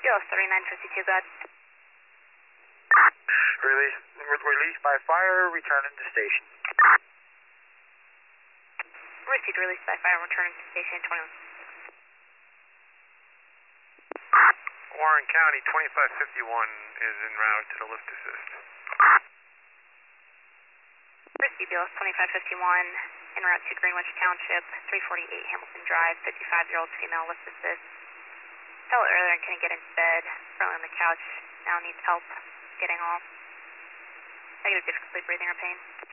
BLS 3952, go ahead. Release by fire, returning to station. Received release by fire, returning to station 21. Warren County 2551 is en route to the lift assist. Received BLS 2551, en route to Greenwich Township, 348 Hamilton Drive, 55-year-old female lift assist. Fell earlier and couldn't get into bed, currently on the couch, now needs help getting off. Negative difficulty breathing or pain.